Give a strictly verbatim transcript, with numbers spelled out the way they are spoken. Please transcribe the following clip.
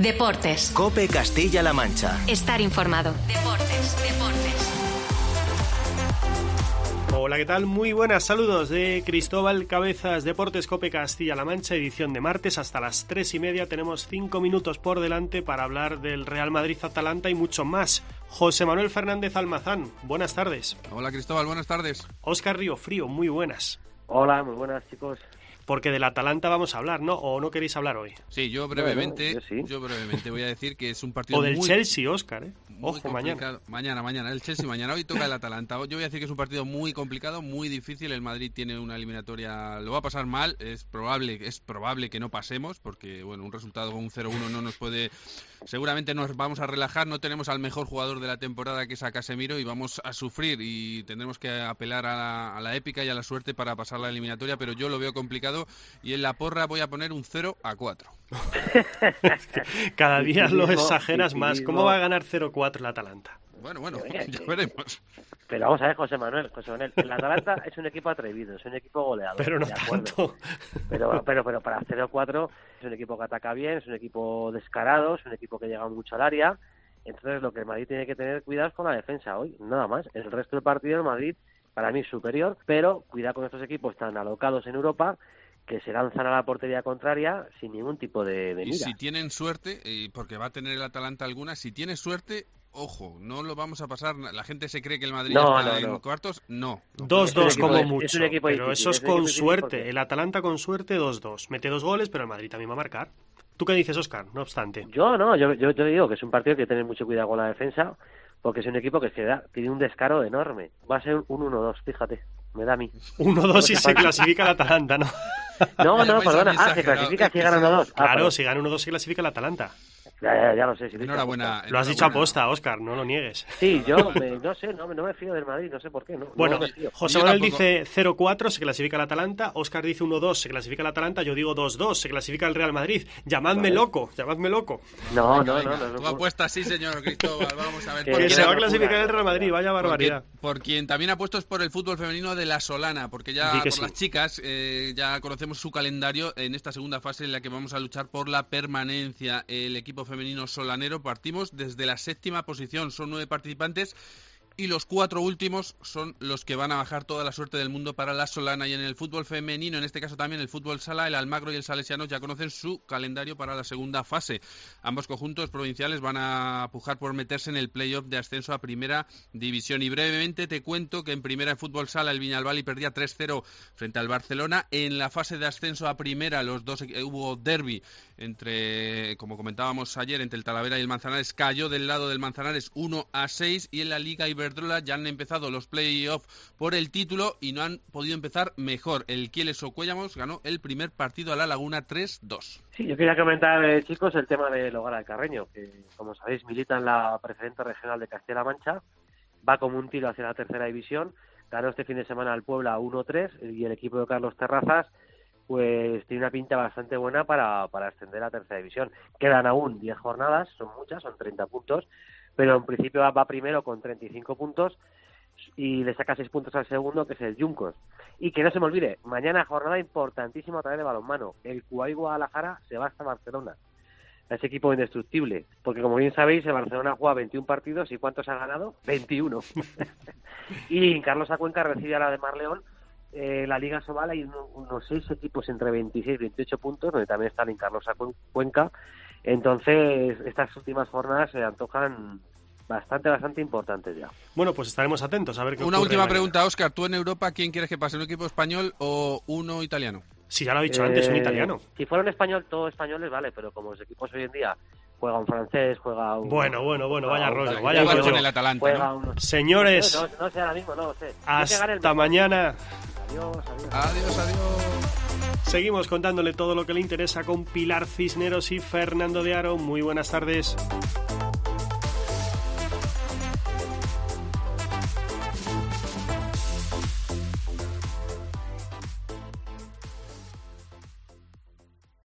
Deportes. COPE Castilla-La Mancha. Estar informado. Deportes, deportes. Hola, ¿qué tal? Muy buenas, saludos de Cristóbal Cabezas, Deportes COPE Castilla-La Mancha, edición de martes hasta las tres y media. Tenemos cinco minutos por delante para hablar del Real Madrid-Atalanta y mucho más. José Manuel Fernández Almazán, buenas tardes. Hola Cristóbal, buenas tardes. Óscar Riofrío, muy buenas. Hola, muy buenas, chicos. Porque del Atalanta vamos a hablar, ¿no? ¿O no queréis hablar hoy? Sí, yo brevemente, bueno, yo, sí. yo brevemente voy a decir que es un partido O del muy, Chelsea, Óscar, ¿eh? muy Ojo, mañana. Mañana, mañana, el Chelsea mañana. Hoy toca el Atalanta. Yo voy a decir que es un partido muy complicado, muy difícil. El Madrid tiene una eliminatoria, lo va a pasar mal. Es probable, es probable que no pasemos, porque bueno, un resultado con un cero uno no nos puede... Seguramente nos vamos a relajar, no tenemos al mejor jugador de la temporada, que es a Casemiro, y vamos a sufrir y tendremos que apelar a la, a la épica y a la suerte para pasar la eliminatoria, pero yo lo veo complicado y en la porra voy a poner un cero a cuatro. Cada día lo exageras más. ¿Cómo va a ganar cero cuatro el Atalanta? Bueno, bueno, ya veremos. Pero vamos a ver, José Manuel, José Manuel, el Atalanta es un equipo atrevido, es un equipo goleador. Pero no de acuerdo. tanto. Pero, pero, pero para cero cuatro es un equipo que ataca bien, es un equipo descarado, es un equipo que llega mucho al área. Entonces lo que el Madrid tiene que tener cuidado es con la defensa hoy, nada más. El resto del partido el Madrid, para mí, es superior, pero cuidado con estos equipos tan alocados en Europa, que se lanzan a la portería contraria sin ningún tipo de, de y mira. Si tienen suerte, eh, porque va a tener el Atalanta alguna, si tiene suerte, ojo, no lo vamos a pasar. La gente se cree que el Madrid no, está no, en no. cuartos, no. dos dos como es, mucho, es un equipo pero difícil, eso es, es un con equipo difícil suerte. porque... El Atalanta con suerte dos dos. Mete dos goles, pero el Madrid también va a marcar. ¿Tú qué dices, Óscar? No obstante. Yo no, yo, yo te digo que es un partido que hay que tener mucho cuidado con la defensa, porque es un equipo que se da, tiene un descaro enorme. Va a ser un uno dos, fíjate, me da a mí. uno dos y se clasifica el Atalanta, ¿no? No, no, Vais a perdona, mí ah, se exagerado. clasifica Es si que gana sí. uno dos. Ah, Claro, perdón. si gana uno dos se clasifica el Atalanta. Ya, ya, ya lo sé. Si lo Enhorabuena. Lo has dicho enhorabuena. aposta, Óscar, no lo niegues. Sí, yo me, no sé, no, no me fío del Madrid, no sé por qué. No, Bueno, no me fío. José Yo Manuel tampoco. dice cero cuatro, se clasifica el Atalanta. Óscar dice uno dos, se clasifica el Atalanta. Yo digo dos dos, se clasifica el Real Madrid. Llamadme Vale. loco, llamadme loco. No, Venga, no, venga, no, no, Tú no. apuestas, sí, señor Cristóbal. Vamos a ver. Que por Que quién se va a apuesta. clasificar el Real Madrid, vaya barbaridad. Por quien, por quien también apuesto es por el fútbol femenino de la Solana, porque ya Di por que sí. las chicas eh, ya conocemos su calendario en esta segunda fase en la que vamos a luchar por la permanencia. El equipo femenino solanero, partimos desde la séptima posición, son nueve participantes y los cuatro últimos son los que van a bajar toda la suerte del mundo para la Solana. Y en el fútbol femenino, en este caso también el fútbol sala, el Almagro y el Salesianos ya conocen su calendario para la segunda fase. Ambos conjuntos provinciales van a pujar por meterse en el playoff de ascenso a primera división. Y brevemente te cuento que en primera en fútbol sala el Viñalbali perdía tres cero frente al Barcelona. En la fase de ascenso a primera los dos eh, hubo derbi entre, como comentábamos ayer, entre el Talavera y el Manzanares. Cayó del lado del Manzanares uno a seis, y en la Liga Iberdrola ya han empezado los play-off por el título y no han podido empezar mejor. El Kieles Ocuellamos ganó el primer partido a La Laguna tres dos. Sí, yo quería comentar, eh, chicos, el tema del Hogar Alcarreño, que, como sabéis, milita en la preferente regional de Castilla-La Mancha, va como un tiro hacia la tercera división, ganó este fin de semana al Puebla uno tres, y el equipo de Carlos Terrazas pues tiene una pinta bastante buena para, para ascender a tercera división. Quedan aún diez jornadas, son muchas, son treinta puntos, pero en principio va, va primero con treinta y cinco puntos y le saca seis puntos al segundo, que es el Juncos. Y que no se me olvide, mañana jornada importantísima a través de balonmano. El Cuay Guadalajara se va hasta Barcelona, ese equipo indestructible, porque como bien sabéis, el Barcelona juega veintiún partidos y ¿cuántos ha ganado? veintiuno. Y Carlos Acuenca recibe a la de Marleón. Eh, la Liga Sobal hay unos, unos seis equipos entre veintiséis y veintiocho puntos, donde también está el Carlos Cuenca. Entonces, estas últimas jornadas se antojan bastante, bastante importantes ya. Bueno, pues estaremos atentos a ver qué Una ocurre última mañana. pregunta, Óscar. ¿Tú en Europa quién quieres que pase, un equipo español o uno italiano? Sí, ya lo he dicho antes, un Eh, italiano. Si fuera un español, todo españoles vale, pero como los equipos hoy en día juega un francés, juega un... Bueno, bueno, bueno, vaya juega un- rollo, Tú vaya vas rollo. con el Atalanta, juega ¿no? uno- Señores, No, no, no sé ahora mismo, no lo sé. Yo que gane el hasta mejor. mañana. Adiós, adiós. Adiós, adiós. Seguimos contándole todo lo que le interesa con Pilar Cisneros y Fernando de Aro. Muy buenas tardes.